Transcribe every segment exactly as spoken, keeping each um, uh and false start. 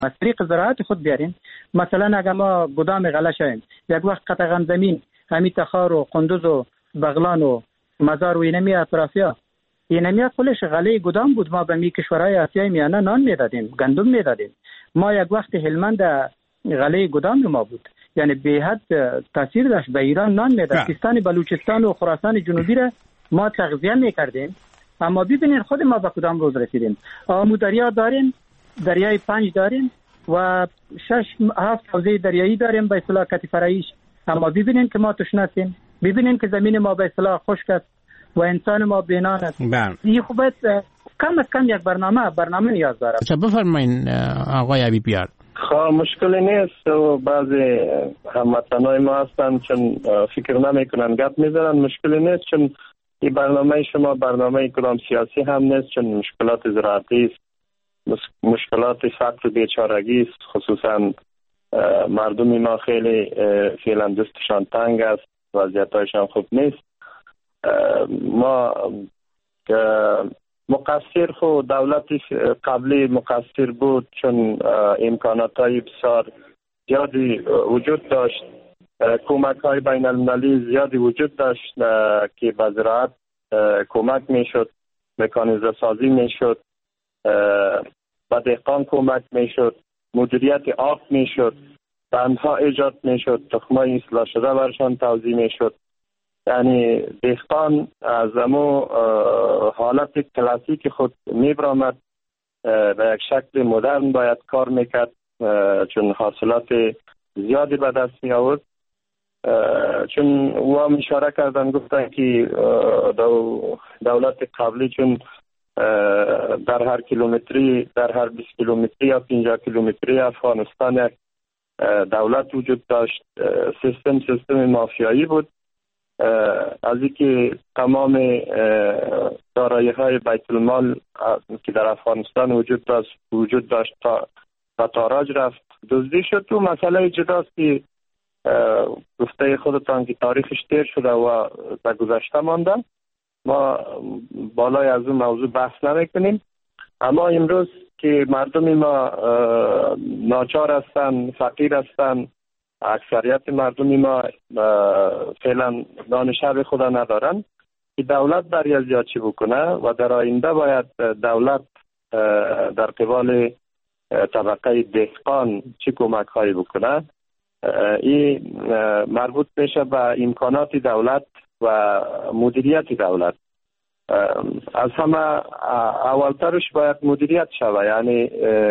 از طریق زراعت خود بیاریم. مثلا اگر ما گودام غله شویم، یک وقت قطع غم زمین همین تخار و قندوز و بغلان و مزار و اینمی اطرافیا اینمی کلش غله گودام بود. ما به می کشورهای آسیای میانه نان میدادیم، گندم میدادیم. ما یک وقت هلمند غله گودام ما بود، یعنی به حد تاثیر داشت. به ایران نان میداد. سیستان بلوچستان و خراسان جنوبی را ما تغذیه میکردیم. اما ببینید خود ما به کدام روز رسیدیم. آمو دریا داریم، دریای پنج داریم و شش هفت حوزه دریایی داریم به اصطلاح کتیفرایش. اما ببینید که ما تشنه هستیم، ببینید که زمین ما به اصطلاح خشک است و انسان ما بینان است. این خوب است کم از کم یک برنامه برنامه نیاز داره. چه بفرمایید آقای حبیبیار. خب مشکلی نیست و بعضی هموطنای ما هستن چون فکر نمیکنن گپ میزنن. مشکلی نیست چون این برنامه شما برنامه کدام سیاسی هم نیست، چون مشکلات زراعتی است، مشکلات فقر و بیچارگی است. خصوصا مردم ما خیلی فعلا دستشان تنگ است، وضعیتشان خوب نیست. ما مقصر خود دولت قبلی مقصر بود چون امکانات های بسیار زیادی وجود داشت، کمک های بین المللی زیادی وجود داشت که به زراعت کمک می شد، مکانیزه سازی می شد، به دهقان کمک می شد، مدیریت آب می شد، بندها ایجاد می شد، تخمای اصلاح شده برشان توزیع می شد. یعنی دهقان از امو حالت کلاسیک خود می برامد به یک شکل مدرن باید کار میکرد چون حاصلات زیادی به دست می آورد. چون او هم اشاره کردن گفتن که دولت قبلی چون در هر کیلومتری در هر بیست کیلومتری یا پنجاه کیلومتری افغانستان یک دولت وجود داشت. سیستم سیستم مافیایی بود. از اینکه تمام دارایی های بیت المال که در افغانستان وجود داشت وجود داشت تا به تاراج رفت، دزدی شد. تو مسئله جداست که گفته خودتان که تاریخش تیر شده و به گذشته مانده. ما بالای از اون موضوع بحث نمیکنیم. اما امروز که مردم ما ناچار هستند، فقیر هستند، اکثریت مردم ما فعلا نان شب خدا ندارن، که دولت برای زیاد چی بکنه و در آینده باید دولت در قبال طبقه دهقان چی کمک هایی بکنه. این مربوط میشه به امکانات دولت و مدیریت دولت. از همه اولترش باید مدیریت شود، یعنی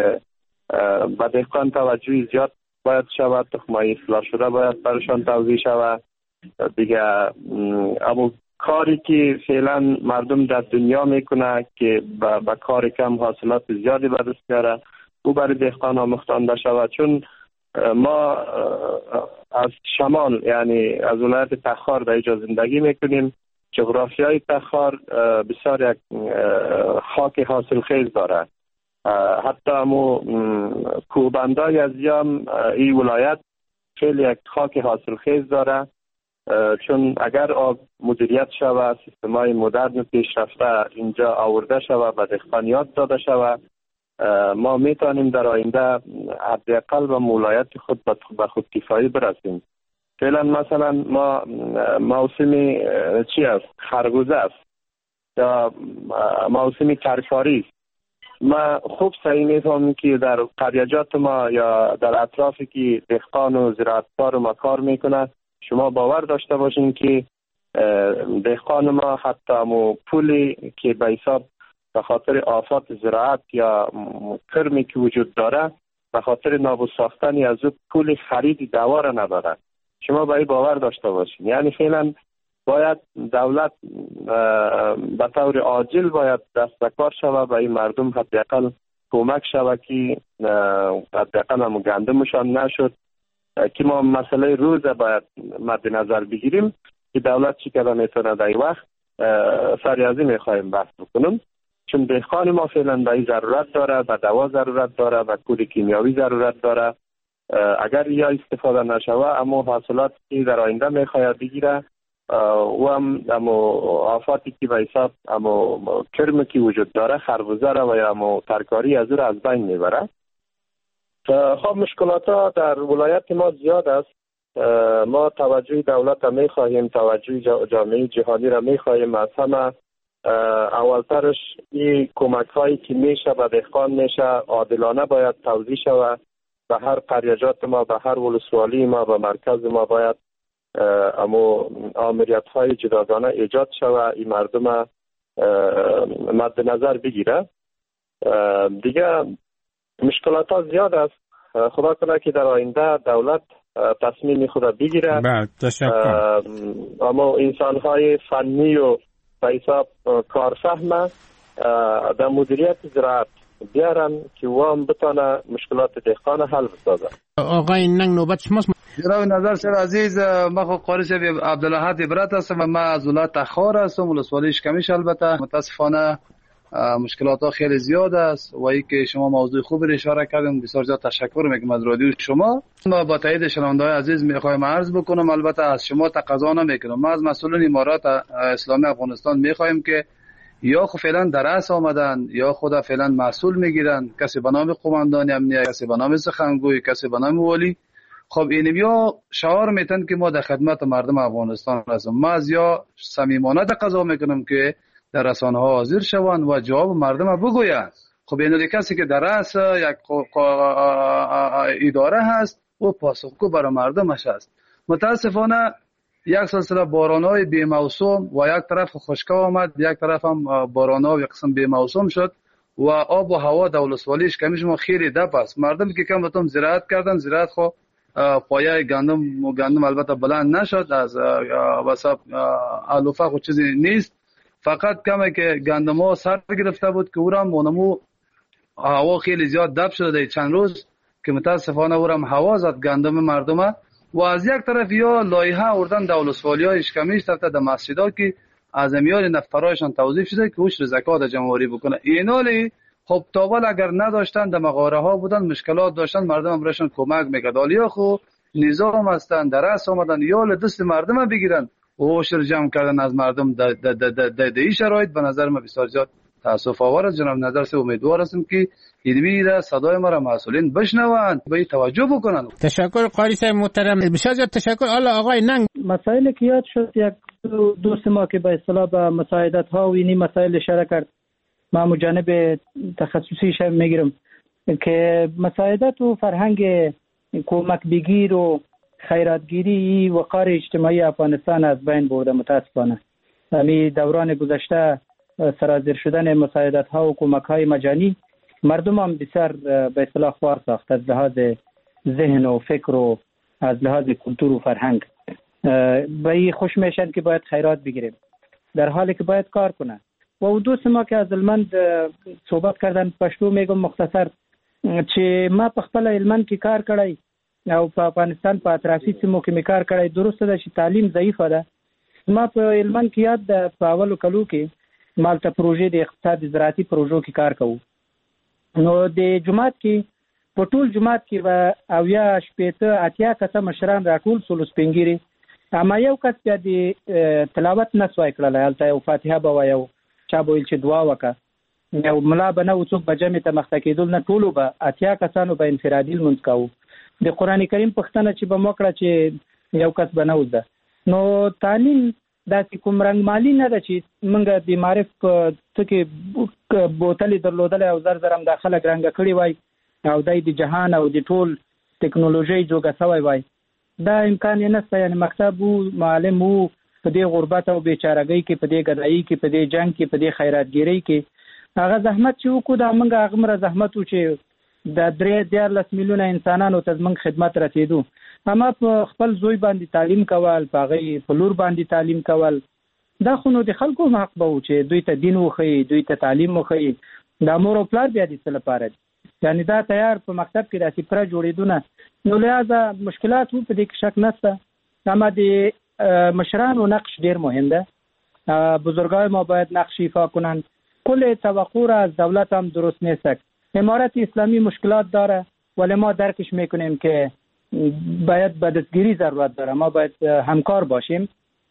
به دهقان توجه زیاد باید شود، تخمای اصلاح شده باید برشان توزیع شود. دیگه اما کاری که فعلا مردم در دنیا میکنه که با کار کم حاصلات زیادی به دست میاره، او برای دهقان آموختانده شود. چون ما از شمال یعنی از ولایت تخار در اینجا زندگی میکنیم. جغرافیای تخار بسیار یک خاک حاصل خیز داره. حتی همو کوهبندای از یام این ولایت خیلی یک خاک حاصل خیز داره، چون اگر آب مدیریت شود، سیستمای مدرن پیشرفته اینجا آورده شود، به دهقان یاد داده شود، ما میتونیم در آینده حداقل به ولایت خود به خود کفایی برسیم. فعلا مثلا ما موسم چی است؟ خربوزه است یا موسم ترکاری است. ما خوب صحیح میفهمم که در قریجات ما یا در اطرافی که دهقان و زراعتکار ما کار میکنه، شما باور داشته باشین که دهقان ما حتی همو پولی که به حساب به خاطر آفات زراعت یا کرمی که وجود داره، به خاطر نابود ساختن از او پول خرید دوا را نداره. شما به این باور داشته باشین. یعنی فعلا باید دولت به طور عاجل باید دست به کار شود، به این مردم حداقل کمک شود که حداقل هم گندمشان نشد، که ما مسئله روز باید مد نظر بگیریم که دولت چی کده میتونه در این وقت. سری از این میخوایم بحث بکنم، چون دهقان ما فعلا به این ضرورت داره، به دوا ضرورت داره، به کود کیمیاوی ضرورت داره. اگر یا استفاده نشوه اما حاصلات که در آینده میخواید بگیره و هم اما آفاتی که به حساب اما کرم که وجود داره، خربوزه را و یا اما ترکاری از او را از بین میبره. خب مشکلات ها در ولایت ما زیاد است. ما توجه دولت را می خواهیم، توجه جامعه جهانی را می خواهیم. از همه اولترش این کمک هایی که میشه به دهقان میشه عادلانه باید توزیع شود. به هر قریجات ما، به هر ولسوالی ما، به مرکز ما باید اما آمریت های جداگانه ایجاد شود. این مردم مد نظر بگیره. دیگه مشکلات ها زیاد است. خدا کنه که در آینده دولت تصمیم خود بگیره. بله تشکر. اما انسان های فنی و به حساب کارفهم در مدیریت زراعت بیارن که وام بتانه مشکلات دهقان حل بسازه. آقای ننگ نوبت شماست. جناب نظر سر عزیز، ما خو قاری شب عبدالحد عبرت هستم و من از ولایت تخار هستم، ولسوالی اشکمیش. البته متاسفانه مشکلات ها خیلی زیاد است و ای که شما موضوع خوب را اشاره کردین، بسیار زیاد تشکر میکنم از رادیو شما. ما با تایید شنونده‌های عزیز میخوایم عرض بکنم، البته از شما تقاضا نمیکنم، ما از مسئولان امارات اسلامی افغانستان میخوایم که یا خود فعلا در رأس آمدن یا خود فعلا مسئول میگیرن، کسی به نام قماندان امنیه، کسی به نام سخنگوی، کسی به نام والی. خب اینمیا شعار میتن که ما در خدمت مردم افغانستان هستیم. ما از یا صمیمانه تقاضا میکنم که در رسانه ها حاضر شوند و جواب مردم بگویند. خب این کسی که در رأس یک اداره هست و پاسخگو برای مردمش است. متاسفانه یک سلسله باران‌های بی موسم و یک طرف خشکی آمد، یک طرف هم باران‌ها یک قسم بی موسم شد و آب و هوا در ولسوالی اشکمیش ما خیلی دپ است. مردم که کم بتون زراعت کردن، زراعت خو پایه گندم و گندم البته بلند نشد، از وسط علوفه خود چیزی نیست، فقط کمه که گندم ها سر گرفته بود که اورم اونمو هوا خیلی زیاد دپ شده چند روز که متاسفانه اورم هوا زد گندم مردم. و از یک طرف یا لایحه آوردن در ولسوالی‌های اشکمیش طرف در مسجدها که از میار نفرایشان توظیف شده که عشر زکات جمهوری بکنه. اینالی خب تاول اگر نداشتن در مغاره ها بودن، مشکلات داشتن، مردم هم برایشان کمک میکرد. حالا خو نظام هستن در رأس آمدن یا دست مردم بگیرن و عشر جمع کردن از مردم در در این شرایط به نظر من بسیار زیاد تاسف آور است. جناب نظر سے امیدوار هستم که اینوی صدای ما را مسئولین بشنوند، به توجه بکنند. تشکر قاری صاحب محترم، بسیار زیاد تشکر. حالا آقای ننگ، مسائل که یاد شد، یک دوست ما که به اصطلاح به مساعدت ها و اینی مسائل اشاره کرد، ما جانب تخصصیش میگیرم که مساعدت و فرهنگ کمک بگیر و خیراتگیری وقار اجتماعی افغانستان از بین برده. متاسفانه همین دوران گذشته سرازیر شدن مساعدت ها و کمک های مجانی مردم هم بسیار به اصطلاح خوار ساخت، از لحاظ ذهن و فکر و از لحاظ کلتور و فرهنگ. به این خوش میشن که باید خیرات بگیریم در حالی که باید کار کنه. و دوست ما که از المند صحبت کردن، پښتو میگم مختصر، چې ما په خپل علمند کې کار کړی او په افغانستان په اطرافي سیمو کې می کار کړی. درسته ده چې تعلیم ضعیفه ده. ما په علمند کې یاد ده په اولو کلو کې مالته پروژې د اقتصاد زراعتي پروژو کې کار کوو. نو د جماعت کې په ټول جماعت کې به اویا شپېته اتیا کسه مشران راټول سول سپینګيري، اما یو کس بیا د تلاوت نسوای کړلی، هلته یو فاتحه به وایو، چا به ویل چې دعا وکړه، یو ملا به نه و څوک به جمع ته مخته کېدل نه، ټولو به اتیا کسانو به انفرادي لمونځ کوو. د قرآن کریم پوښتنه چې به مو کړه چې یو کس به نه وزده. نو تعلیم داسې کوم رنګمالي نه ده چې موږ د معرف په څه کې بوتلې درلودلی او زر زر هم دا خلک رنګه کړي وای او دی د جهان او د ټول ټکنالوژۍ جوګه سوی وای. دا امکان یې نشته. یعنې مکتب وو، معلم وو، په دې غربت او بیچارګۍ کې، په دې ګدایي کې، په دې جنګ کې، په دې خیراتګیرۍ کې هغه زحمت چې وکړو، دا موږ هغه مره زحمت و چې د درې دیارلس میلیونه انسانانو ته زموږ خدمت رسېدو. اما په خپل زوی باندې تعلیم کول، په هغې په لور باندې تعلیم کول، دا خو نو د خلکو حق به و چې دوی ته دین وښیي، دوی ته تعلیم وښیي. دا مور او پلار بیا د څه لپاره دي؟ یعنې دا تیار په مکتب کې داسې پوره جوړېدونه. نو لهذا مشکلات و، په دې کې شک نشته. اما د مشرانو نقش ډیر مهم ده. بزرگای ما باید نقش ایفا کنند. کل توقع را از دولت هم درست نیست. امارت اسلامی مشکلات داره ولی ما درکش میکنیم که باید به دستگیری ضرورت داره. ما باید همکار باشیم.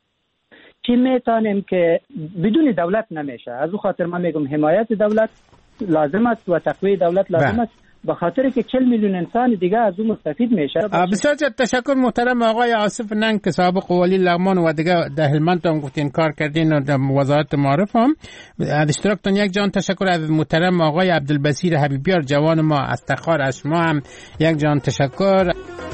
چی میتونیم که بدون دولت نمیشه. از او خاطر من میگم حمایت دولت لازم است و تقویت دولت لازم است به خاطر که چهل میلیون انسان دیگه از اون مستفید میشه. بسیار تشکر محترم آقای آصف ننگ که سابق والی لغمان و دیگه در هلمند هم گفتین کار کردین و در وزارت معارف هم. از اشتراکتون یک جان تشکر. از محترم آقای عبدالبصیر حبیبیار جوان ما از تخار از شما هم یک جان تشکر.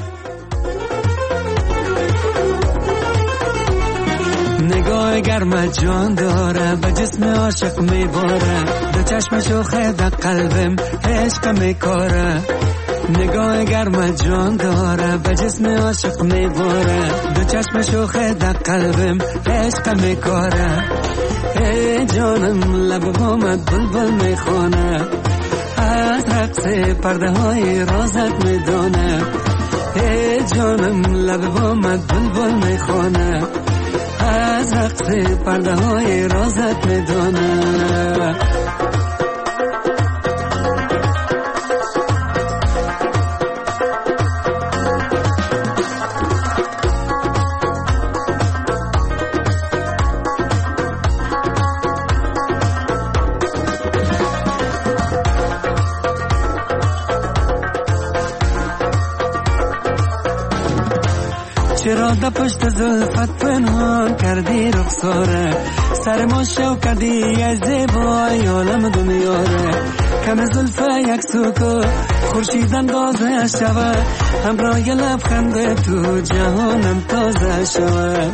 نگاه گرم جان داره به جسم عاشق میباره دو چشم شوخه در قلبم عشق میکاره نگاه گرم جان داره به جسم عاشق میباره دو چشم شوخه در قلبم عشق میکاره ای جانم لب بامت بلبل میخونه از رقص پرده های رازت میدونه ای جانم لب بامت بلبل میخونه از رقص پرده های رازت میدونه چرا در پشت زلفت پنهان کردی رخساره سر ما شو کردی از زیبای عالم دنیاره کم زلفه یک سوکو خورشید اندازه شوه همراه لبخند تو جهانم تازه شوه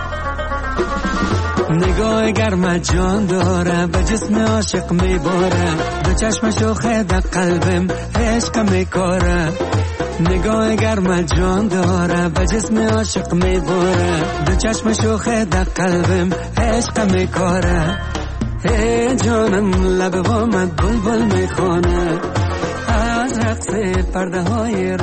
نگاه گرم جان داره به جسم عاشق میباره دو چشم شوخه در قلبم عشق میکاره نگاه گرم جان داره به جسم عاشق میباره دو چشم شوخه در قلبم عشق میکاره ای جانم لب بامت بلبل میخونه از رقص پرده های